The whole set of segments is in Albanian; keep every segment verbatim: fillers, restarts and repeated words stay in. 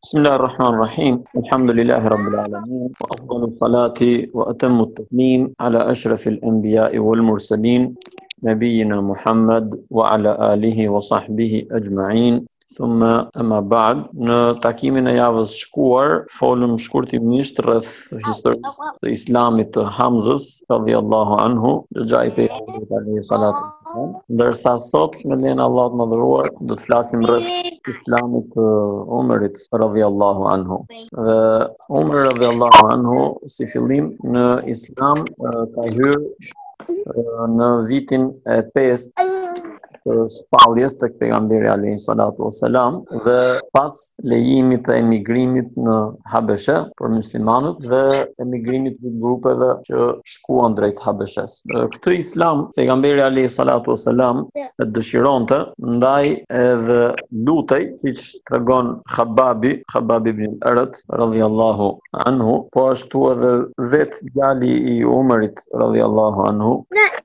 بسم الله الرحمن الرحيم الحمد لله رب العالمين وأفضل الصلاة وأتم التسليم على أشرف الأنبياء والمرسلين نبينا محمد وعلى آله وصحبه أجمعين ثم أما بعد në takimin e javës shkuar folëm shkurtimisht rreth historisë të Islamit të Hamzës radhiyallahu anhu, xhaxhai pejgamberit alayhi salatu wasalam, ndërsa sot me lenin Allah të mëdhëruar do të flasim rreth Islamit të Umarit radhiyallahu anhu. Dhe Umar radhiyallahu anhu si fillim në Islam ka hyrë në vitin e pesë të shpalljes tek pejgamberi alayhi salatu wasalam dhe pas lejimit të emigrimit në Habeshe për muslimanët dhe emigrimit të grupeve që shkuan drejt Habeshes. Këtë Islam pejgamberi alayhi salatu wasalam e dëshironte, ndaj edhe lutej, siç tregon Khababi, Khababi ibn al-Arat radhiyallahu anhu, po ashtu edhe vet djali i Umarit radhiyallahu anhu,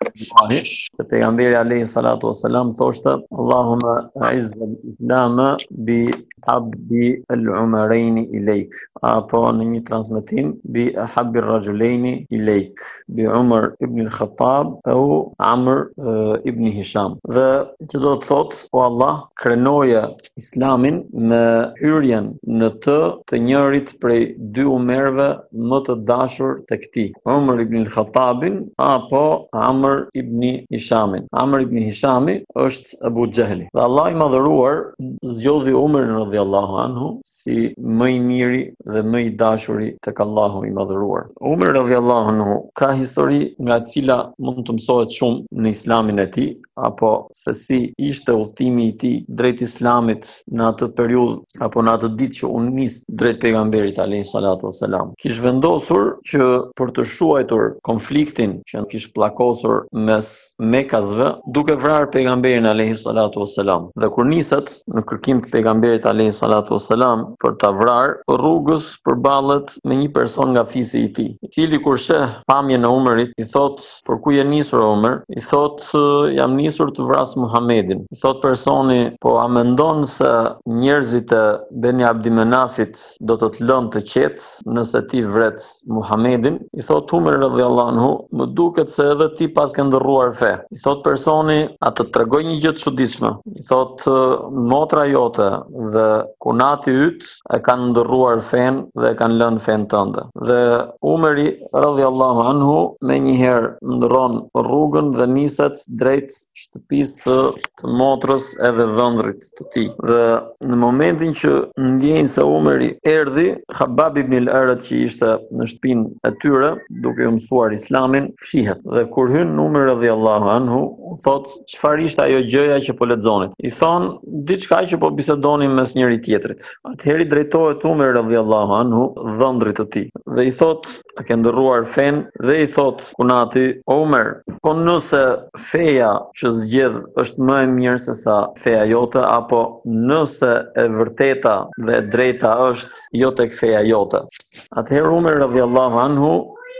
se pejgamberi alayhi salatu wasalam thoshte Allahumma a'izz al-islam bi habbi al-umarain ilayk, apo në një transmetim bi habbi ar-rajulain ilayk, bi Umar ibn al-Khattab au Amr ibn Hisham. Dhe që do të thotë, o Allah, krenoje Islamin me hyrjen në të të njërit prej dy umerve më të dashur tek ti, Umar ibn al-Khattabin apo Amr ibn Hishamin. Amr ibn Hishami është Abu Jahli. Dhe Allah i madhëruar zgjodhi Umarin radhiyallahu anhu si më i miri dhe më i dashuri tek Allahu i madhëruar. Umar radhiyallahu anhu ka histori nga cila mund të mësohet shumë në Islamin e tij, apo se si ishte udhëtimi i tij drejt Islamit në atë periudhë apo në atë ditë që u nis drejt pejgamberit alayhi salatu wasalam. Kish vendosur që për të shuajtur konfliktin që kish pllakosur mes Mekasve duke vrarë pejgamberin alayhi salatu wasalam. Dhe kur niset në kërkim të pejgamberit alayhi salatu wasalam për ta vrarë, rrugës përballet me një person nga fisi i tij, i cili kur sheh pamjen e Umarit i thot: "Por ku je nisur Umar?" I thot: "Jam nisur të vras Muhamedin." I thot personi: "Po a mendon se njerëzit e Beni Abdimenafit do të të lënë të qetë nëse ti vret Muhamedin?" I thot Umar radhiyallahu anhu: "Më duket se edhe ti pas ke ndërruar fe." I thot personi: "A të tregoj një gjë të çuditshme?" I thot: "Motra jote dhe kunati yt e kanë ndërruar fen dhe e kanë lënë fen tënde." Dhe Umari radhiyallahu anhu menjëherë ndron rrugën dhe niset drejt shtëpisë të motrës edhe dhëndrit të tij. Dhe në momentin që ndjejnë se Umari erdhi, Khabab ibn al-Arat që ishte në shtëpinë e tyre duke u mësuar Islamin, fshihet. Dhe kur hyn Umar radhiyallahu anhu, thot: "Çfarë ishte ajo gjëja që po lexonit?" I thon: "Diçka që po bisedonim mes njëri tjetrit." Atëherë i drejtohet Umar radhiyallahu anhu dhëndrit të tij dhe i thot: "A ke ndërruar fen?" Dhe i thot kunati: "Umar, po nëse feja që zgjedh është më e mirë se sa feja jote, apo nëse e vërteta dhe e drejta është jo tek feja jote." Atëherë Umar radhiyallahu anhu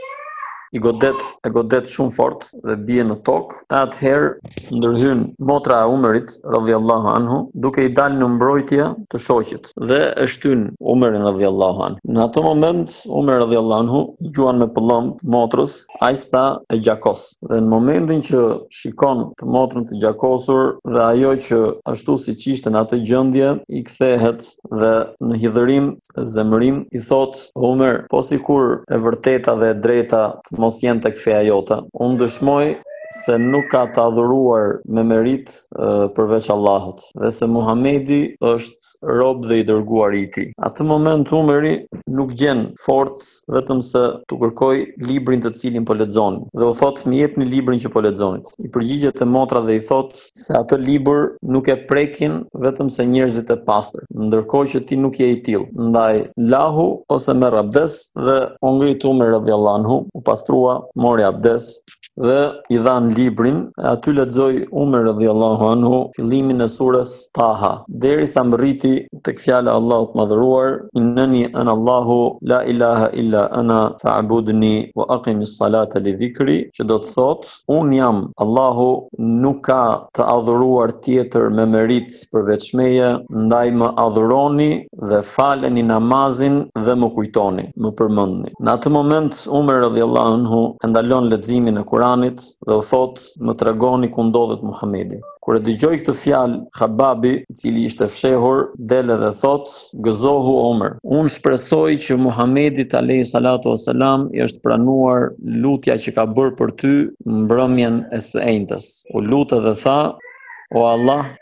i godet, e godet shumë fort dhe bie në tokë. Atëherë ndërhyn motra e Umarit radhiyallahu anhu duke i dalë në mbrojtje të shoqit dhe e shtyn Umarin radhiyallahu anhu. Në atë moment Umar radhiyallahu anhu gjuan me pëllëm motrës aq sa e gjakos. Dhe në momentin që shikon të motrën të gjakosur dhe ajo që ashtu siç ishte në atë gjendje i kthehet dhe në hidhërim zemërim i thot: "Umar, po sikur e vërteta dhe e drejta të mos jenë tek feja jote, unë dëshmoj se nuk ka të adhuruar me merit uh, përveç Allahut dhe se Muhamedi është rob dhe i dërguar i tij." Atë moment Umari nuk gjen forcë vetëm se të kërkoj librin të cilin po lexonin dhe u thot: "Më jepni librin që po lexonit." I përgjigjet te motra dhe i thot se atë libër nuk e prekin vetëm se njerëzit e pastër, ndërkohë që ti nuk je i tillë. Ndaj lahu ose merr abdes. Dhe u ngrit Umar radhiyallahu anhu, u pastrua, mori abdes dhe i dhan librin. Aty lexoi Umar radhiyallahu anhu fillimin e surës Taha, derisa mbriti tek fjala e Allahut madhëruar, innani ana Allahu la ilaha illa ana fa'budni wa aqimis salata li dhikri, që do të thotë un jam Allahu, nuk ka të adhuruar tjetër me merit përveç meje, ndaj më adhuroni dhe faleni namazin dhe më kujtoni, më përmendni. Në atë moment Umar radhiyallahu anhu e ndalon leximin e Kuranit dhe u thot, më tregoni ku ndodhet Muhamedi. Kur e dëgjoi këtë fjalë, Khababi, i cili ishte fshehur, del dhe thot, gëzohu Umar. Unë shpresoj që Muhamedit alayhi salatu wassalam i është pranuar lutja që ka bërë për ty mbrëmjen e së enjtës. U lutë dhe tha, o Allah,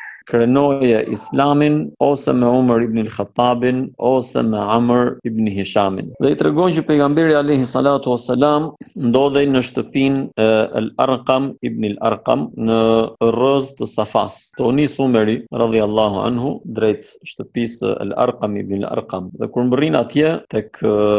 krenoje Islamin ose me Umar ibn al-Khattabin ose me Amr ibn Hishamin. Dhe i tregon që pejgamberi alayhi salatu wassalam ndodhej në shtëpinë e al-Arqam ibn al-Arqam në rrëz të Safas. Të nis Umeri radhiyallahu anhu drejt shtëpisë al-Arqam ibn al-Arqam. Dhe kur mbërrin atje tek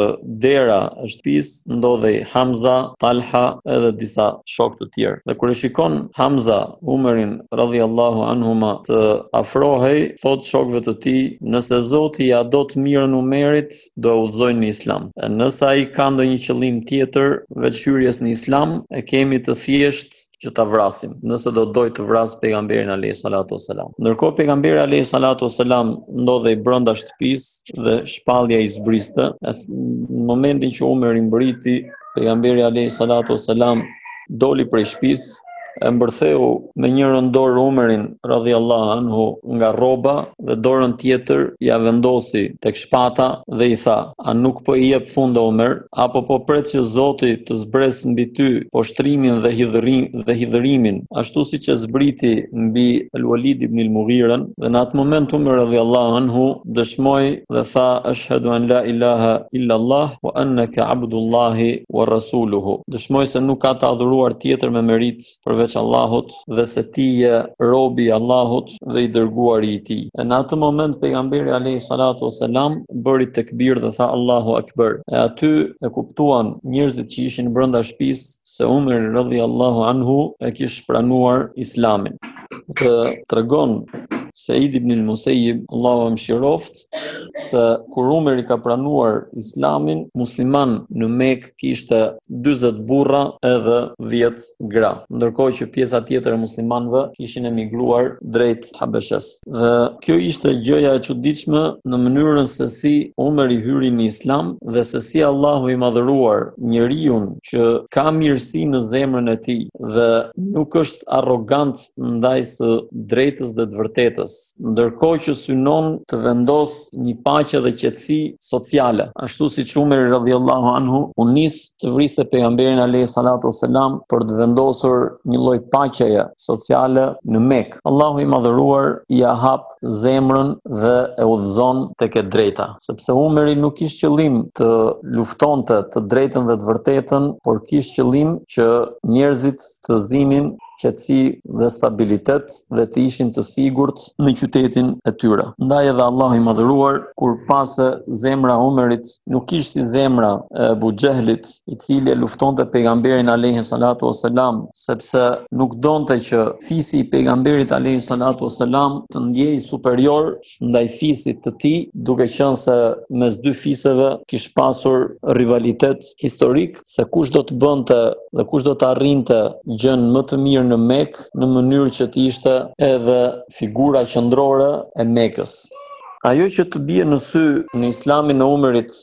dera e shtëpisë ndodhej Hamza, Talha edhe disa shokë të tjerë. Dhe kur e shikon Hamza Umerin radhiyallahu anhuma të afrohej, thot shokëve të tij, nëse Zoti ja do të mirën Umerit, do e udhëzojnë në Islam. E nëse ai ka ndonjë qëllim tjetër veç hyrjes në Islam, e kemi të thjesht që ta vrasim, nëse do doj të vras pejgamberin alayhi salatu wassalam. Ndërkohë pejgamberi alayhi salatu wassalam ndodhej brenda shtëpisë dhe shpallja i zbriste. Në momentin që Umeri mbriti, pejgamberi alayhi salatu wassalam doli prej shtëpisë, e mbërtheu me njërën dorë Umerin radhiyallahu anhu nga rroba dhe dorën tjetër ja vendosi tek shpata dhe i tha, a nuk po i jep fund Umer, apo po pret që Zoti të zbresë mbi ty poshtrimin dhe hidhërim dhe hidhërimin, ashtu siç e zbriti mbi al-Walid ibn al-Mughira. Dhe në atë moment Umer radhiyallahu anhu dëshmoi dhe tha, ashhadu an la ilaha illa Allah wa annaka abdullahi wa rasuluhu. Dëshmoi se nuk ka të adhuruar tjetër me merit përveç Allahut dhe se ti je robi i Allahut dhe i dërguari i tij. E në atë moment pejgamberi alayhi salatu wassalam bëri tekbir dhe tha Allahu Akbar. E aty e kuptuan njerëzit që ishin brenda shtëpisë se Umar radhiyallahu anhu e kishte pranuar Islamin. Të tregon Said ibn al-Musayyib, Allahu e mëshiroft, se kur Umeri ka pranuar Islamin, musliman në Mekë kishte dyzet burra edhe dhjetë gra, ndërkohë që pjesa tjetër e muslimanëve kishin emigruar drejt Habeshës. Dhe kjo ishte gjëja e çuditshme në mënyrën se si Umeri hyri në Islam dhe se si Allahu i madhëruar njeriu që ka mirësi në zemrën e tij dhe nuk është arrogant ndaj së drejtës dhe të vërtetës, ndërkohë që synon të vendos një paqe dhe qetësi sociale, ashtu siç Umeri radhiyallahu anhu u nis të vriste pejgamberin alayhi salatu wassalam për të vendosur një lloj paqeje sociale në Mekë. Allahu i madhëruar i ia hap zemrën dhe e udhëzon tek e drejta, sepse Umeri nuk kishte qëllim të luftonte të drejtën dhe të vërtetën, por kishte qëllim që njerëzit të zinin qetësi dhe stabilitet dhe të ishin të sigurt në qytetin e tyre. Ndaj edhe Allahu i madhëruar, kur pase zemra Umerit nuk ishte si zemra e Abu Jehlit, i cili e luftonte pejgamberin alayhi salatu wassalam, sepse nuk donte që fisi i pejgamberit alayhi salatu wassalam të ndjej superior ndaj fisit të tij, duke qenë se mes dy fiseve kishte pasur rivalitet historik, se kush do të bënte dhe kush do të arrinte gjën më të mirë në Mekë, në mënyrë që të ishte edhe figura qendrore e Mekës. Ajo që të bie në sy në Islamin e Umerit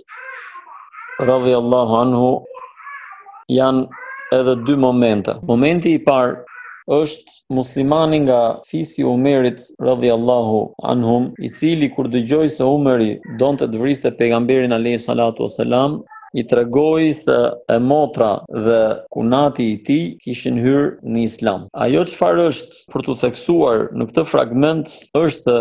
radhiyallahu anhu janë edhe dy momente. Momenti i parë është muslimani nga fisi i Umerit radhiyallahu anhum, i cili kur dëgjoi se Umeri donte të vriste pejgamberin alayhi salatu wassalam, i tregoi se e motra dhe kunati i tij kishin hyrë në Islam. Ajo çfarë është për të theksuar në këtë fragment është se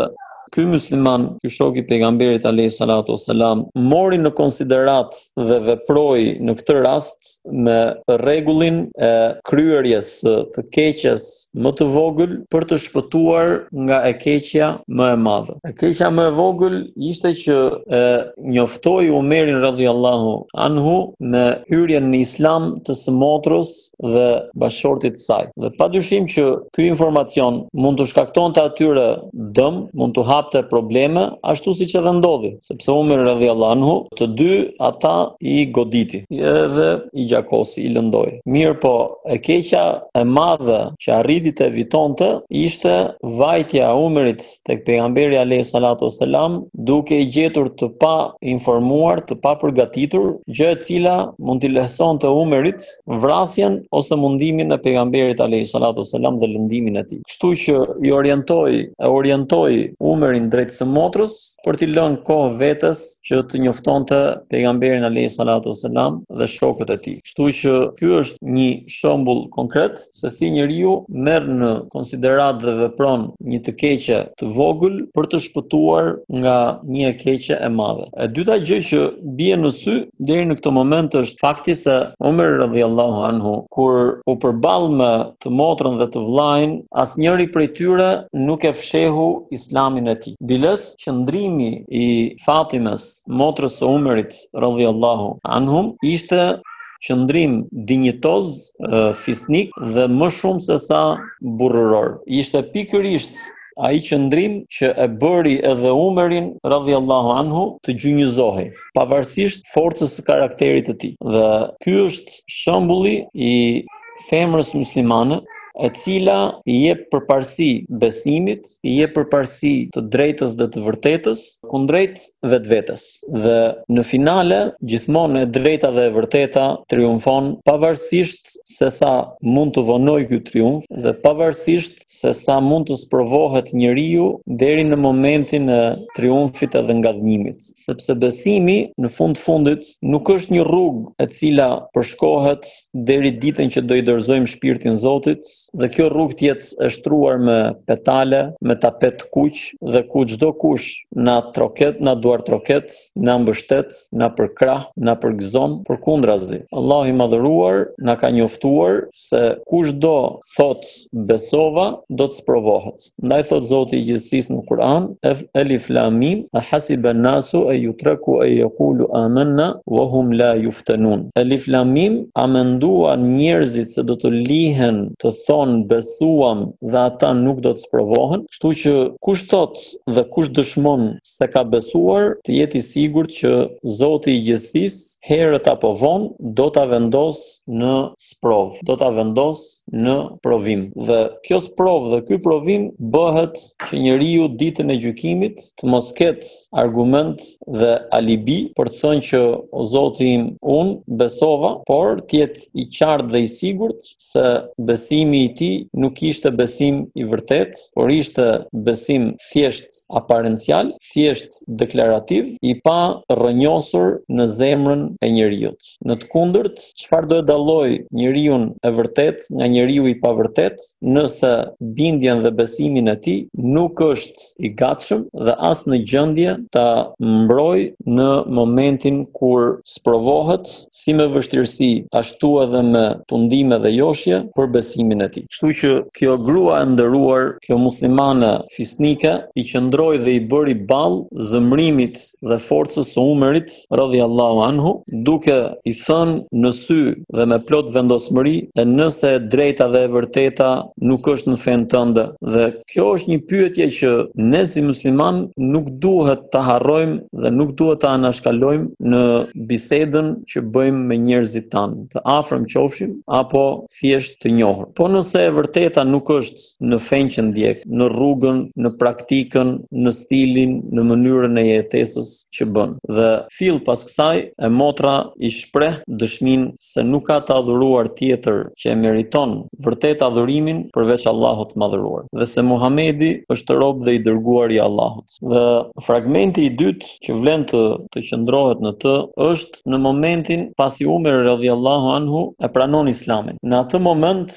ky musliman, ky shok i pejgamberit alayhi salatu wassalam, mori në konsiderat dhe veproi në këtë rast me rregullin e kryerjes të keqes më të vogël për të shpëtuar nga e keqja më e madhe. E keqja më e vogël ishte që e njoftoi Umerin radhiyallahu anhu me hyrjen në islam të së motrës dhe bashortit të saj. Dhe padyshim që ky informacion mund të shkaktonte atyre dëm, mund të hapte probleme, ashtu siç edhe ndodhi, sepse Umeri radhiyallahu anhu të dy ata i goditi edhe i gjakosi, i lëndoi. Mirë po, e keqja e madhe që arriti të evitonte ishte vajtja e Umerit tek pejgamberi alayhi salatu wassalam, duke i gjetur të pa informuar, të pa përgatitur, gjë e cila mund t'i lehtësonte Umerit vrasjen ose mundimin e pejgamberit alayhi salatu wassalam dhe lëndimin e tij. Kështu që i orientoi, e orientoi Umerin drejt së motrës për t'i lënë kohë vetes që të njoftonte pejgamberin alayhi salatu wassalam dhe shokët e tij. Kështu që ky është një shembull konkret se si njeriu merr në konsiderat dhe vepron një të keqe të vogël për të shpëtuar nga një e keqe e madhe. E dyta gjë që bie në sy deri në këtë moment është fakti se Omer radhiyallahu anhu kur u përball me të motrën dhe të vllajën, asnjëri prej tyre nuk e fshehu islamin e tij. Biles qëndrimi i Fatimes, motrës së Umerit radhiyallahu anhum, ishte qëndrim dinjitoz, fisnik dhe më shumë se sa burrëror. Ishte pikërisht ai qëndrim që e bëri edhe Umerin radhiyallahu anhu të gjynjëzohej, pavarësisht forcës së karakterit të tij. Dhe ky është shembulli i femrës muslimane e cila i jep përparësi besimit, i jep përparësi të drejtës dhe të vërtetës kundrejt vetvetes. Dhe në finale gjithmonë e drejta dhe e vërteta triumfon, pavarësisht se sa mund të vonojë ky triumf dhe pavarësisht se sa mund të sprovohet njeriu deri në momentin e triumfit edhe ngadhnimit. Sepse besimi në fund fundit nuk është një rrugë e cila përshkohet deri ditën që do i dorëzojmë shpirtin Zotit, dhe kjo rrugë tjetë e shtruar me petale, me tapet kuq, dhe ku çdo kush na troket, na duar troket, na mbështet, na përkrah, na përgëzon, përkundrazi. Allahu i madhëruar na ka njoftuar se kush do thot besova, do të sprovohet. Ndaj thot Zoti i gjithësisë në Kur'an, Alif Lam Mim, hasiba an-nasu an yutraku an yaqulu amanna wa hum la yuftanun. Alif Lam Mim, a menduan njerëzit se do të lihen të thonë besuam dhe ata nuk do të sprovohen, kështu që kush thot dhe kush dëshmon se ka besuar, të jeti sigurt që Zoti i gjithësisë herët apo vonë do ta vendos në sprov, do ta vendos në provim. Dhe kjo sprov dhe ky provim bëhet që njeriu ditën e gjykimit të mos ketë argument dhe alibi për të thënë që o Zoti im, unë besova, por të jetë i qartë dhe i sigurt se besimi i tij nuk ishte besim i vërtet, por ishte besim thjesht aparencial, thjesht deklarativ, i pa rrënjosur në zemrën e njeriut. Në të kundërt, çfarë do e dalloj njeriu e vërtet nga njeriu i pavërtet, nëse bindjen dhe besimin e tij nuk është i gatshëm dhe as në gjendje ta mbroj në momentin kur sprovohet, si me vështirësi, ashtu edhe me tundime dhe joshje për besimin e tij. Kështu që kjo grua e nderuar, kjo muslimane fisnike, i qëndroi dhe i bëri ball zëmrimit dhe forcës së Umerit radhiyallahu anhu, duke i thënë në sy dhe me plot vendosmëri, e nëse e drejta dhe e vërteta nuk është në fen tënde. Dhe kjo është një pyetje që ne si musliman nuk duhet ta harrojmë dhe nuk duhet ta anashkalojmë në bisedën që bëjmë me njerëzit tanë, të afërm qofshim apo thjesht të njohur. Po nëse e vërteta nuk është në fen që ndjek, në rrugën, në praktikën, në stilin, në mënyrën e jetesës që bën. Dhe fill pas kësaj, e motra i shpreh dëshminë se nuk ka të adhuruar tjetër që e meriton vërtet adhurimin përveç Allahut të madhëruar, dhe se Muhamedi është rob dhe i dërguar i Allahut. Dhe fragmenti i dytë që vlen të, të qëndrohet në të është në momentin pasi Umer radhiyallahu anhu e pranon Islamin. Në atë moment, mbas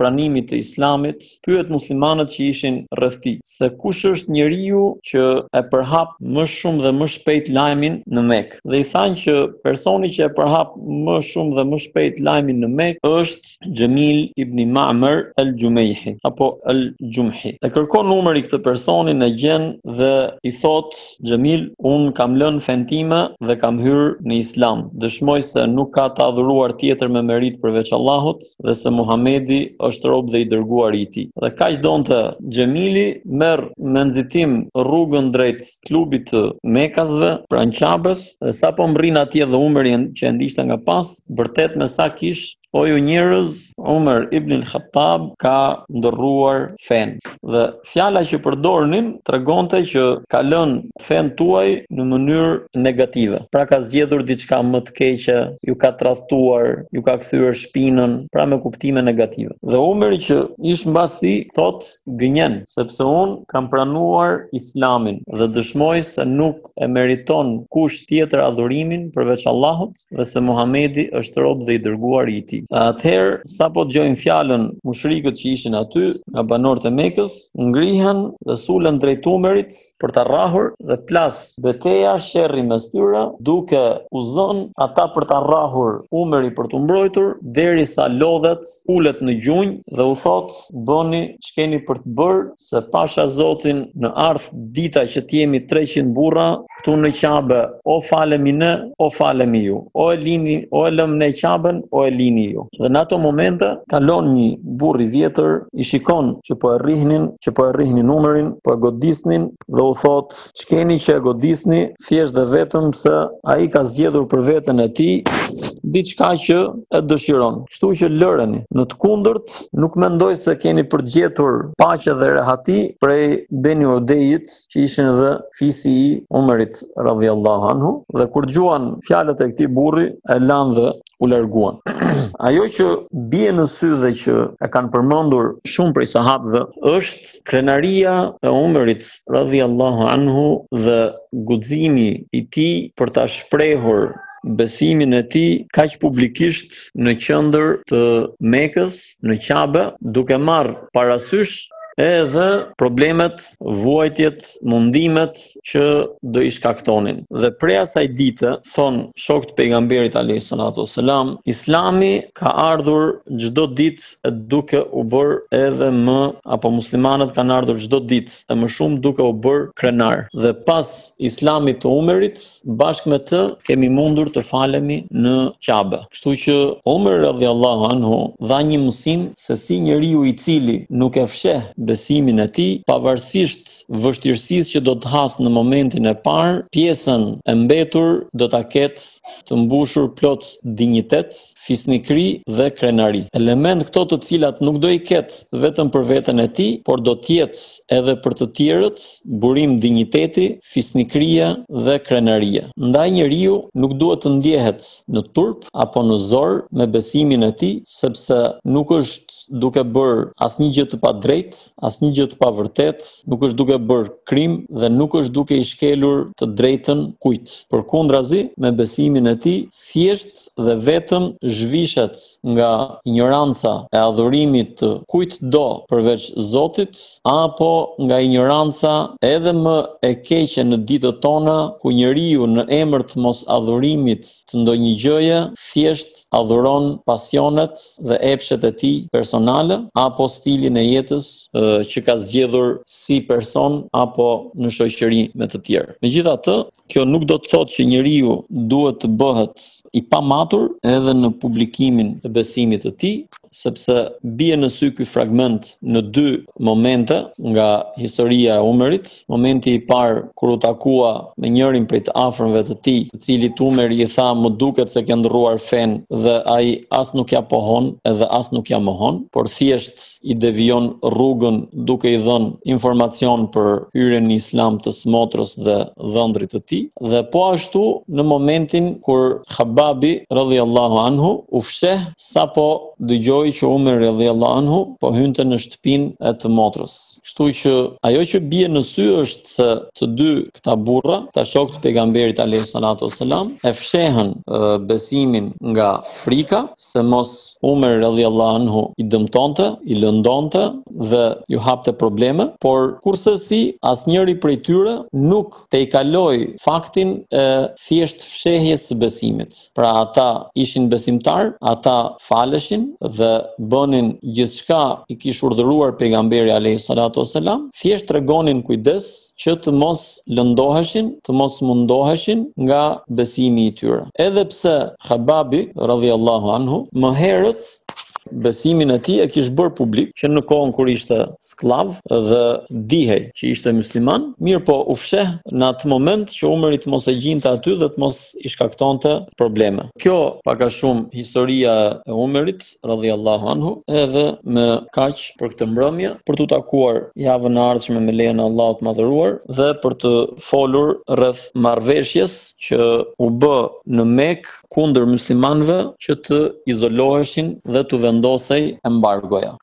pranimit të Islamit, pyet muslimanët që ishin rreth tij se kush është njeriu që e përhap më shumë dhe më shpejt lajmin në Mekë. Dhe i thanë që personi që e përhap më shumë dhe më shpejt lajmin në Mekë është Jamil ibn Ma'mar al-Jumayhi apo al-Jumhi. E kërkon numrin i këtë personin, e gjen dhe i thot Jamil, un kam lënë fen time dhe kam hyrë në Islam. Dëshmoj se nuk ka të adhuruar tjetër me merit përveç Allahut dhe se Muhamedi është rob dhe i dërguari i tij. Dhe kaq donte Jamili, merr me nxitim rrugën drejt klubit të Mekasve, pranë Qabës, dhe sapo mbrin atje dhe Umeri që e ndiqte nga pas, vërtet me sa kish, o ju njerëz, Umar ibn al-Khattab ka ndërruar fen. Dhe fjala që përdornin tregonte që ka lënë fen tuaj në mënyrë negative. Pra ka zgjedhur diçka më të keqe, ju ka tradhtuar, ju ka kthyer shpinën, pra me kuptime negative. Dhe Umeri që ish mbas tij thot gënjen, sepse un kam pranuar Islamin dhe dëshmoj se nuk e meriton kush tjetër adhurimin përveç Allahut dhe se Muhamedi është rob dhe i dërguari i tij. Atëherë, sapo dëgjojnë fjalën mushrikët që ishin aty, nga banorët e Mekës, ngrihen dhe sulen drejt Umerit për ta rrahur dhe plas betejë sherrri mes tyre, duke u zënë ata për ta rrahur Umeri për t'u mbrojtur, derisa lodhet, ulet në gjunjë dhe u thot: bëni ç'keni për të bërë, se pasha Zotin në ardh dita që t'jemi treqind burra këtu në Qabe, o falemi ne, o falemi ju, o e lini, o e lëm ne Qaben, o e lini ju. Dhe në ato momente kalon një burr i vjetër, i shikon që po e rrihnin, që po e rrihnin Umerin, po e godisnin dhe u thot: ç'keni që e godisni, thjesht dhe vetëm se ai ka zgjedhur për veten e tij diçka që e dëshiron. Kështu që lëreni. Në të kundërt, nuk mendoj se keni përgjetur paqe dhe rehati prej Beni Udejit, që ishin edhe fisi i Umerit radhiyallahu anhu, dhe kur dëgjuan fjalët e këtij burri, e lanë dhe u larguan. Ajo që bie në sy dhe që e kanë përmendur shumë prej sahabëve është krenaria e Umerit radhiyallahu anhu dhe guximi i tij për ta shprehur besimin e tij kaq publikisht në qendër të Mekës, në Qabe, duke marrë parasysh edhe problemet, vuajtjet, mundimet që do i shkaktonin. Dhe prej asaj dite, thon shokët e pejgamberit alayhi salatu wasalam, Islami ka ardhur çdo ditë duke u bërë edhe më, apo muslimanët kanë ardhur çdo ditë e më shumë duke u bërë krenar. Dhe pas Islamit të Umerit, bashkë me të kemi mundur të falemi në Qabe. Kështu që Umar radhiyallahu anhu dha një mësim se si njeriu i cili nuk e fsheh besimin e tij, pavarësisht vështirësisë që do të has në momentin e parë, pjesën e mbetur do ta ketë të mbushur plot dinjitet, fisnikri dhe krenari. Element këto të cilat nuk do i ketë vetëm për veten e tij, por do të jetë edhe për të tjerët, burim dinjiteti, fisnikria dhe krenaria. Ndaj njeriu nuk duhet të ndjehet në turp apo në zor me besimin e tij, sepse nuk është duke bërë asnjë gjë të padrejtë, asnjë gjë të pavërtet, nuk është duke bërë krim dhe nuk është duke i shkelur të drejtën kujt. Përkundrazi, me besimin e tij, thjesht dhe vetëm zhvishet nga ignoranca e adhurimit të kujt do përveç Zotit, apo nga ignoranca edhe më e keqe në ditët tona, ku njeriu në emër të mos adhurimit të ndonjë gjëje, thjesht adhuron pasionet dhe epshet e tij personale apo stilin e jetës që ka zgjedhur si person apo në shoqëri me të tjerë. Megjithatë, kjo nuk do të thotë që njeriu duhet të bëhet i pamatur edhe në publikimin e besimit të tij, sepse bie në sy ky fragment në dy momente nga historia e Umerit. Momenti i parë kur u takua me njërin prej të afërmve të tij, i cili Umeri i tha: "Më duket se ke ndrruar fen", dhe ai as nuk ja pohon edhe as nuk ja mohon, por thjesht i devijon rrugën duke i dhënë informacion për hyrjen në Islam të smotrës dhe dhëndrit të tij. Dhe po ashtu në momentin kur Khababi radhiyallahu anhu u fsheh sapo dëgjoi kaloi që Umar radhiyallahu anhu po hynte në shtëpinë e të motrës. Kështu që ajo që bie në sy është se të dy këta burra, ta shokët e pejgamberit alayhi salatu wassalam, e fshehën e, besimin nga frika se mos Umar radhiyallahu anhu i dëmtonte, i lëndonte dhe ju hapte probleme, por kurse si asnjëri prej tyre nuk te i kaloi faktin e thjesht fshehjes së besimit. Pra ata ishin besimtar, ata faleshin dhe bënin gjithçka i kishte urdhëruar pejgamberi alayhi salatu wassalam, thjesht tregonin kujdes që të mos lëndoheshin, të mos mundoheshin nga besimi i tyre. Edhe pse Khababi radhiyallahu anhu më herët besimin e tij e kishte bërë publik që në kohën kur ishte sklav dhe dihej që ishte musliman, mirë po u fsheh në atë moment që Umari të mos e gjinte aty dhe të mos i shkaktonte probleme. Kjo pak a shumë historia e Umarit radhiyallahu anhu, edhe me kaq për këtë mbrëmje, për t'u takuar javën e ardhshme me lejen e Allahut madhëruar dhe për të folur rreth marrëveshjes që u bë në Mekë kundër muslimanëve që të izoloheshin dhe të vendosej embargoja.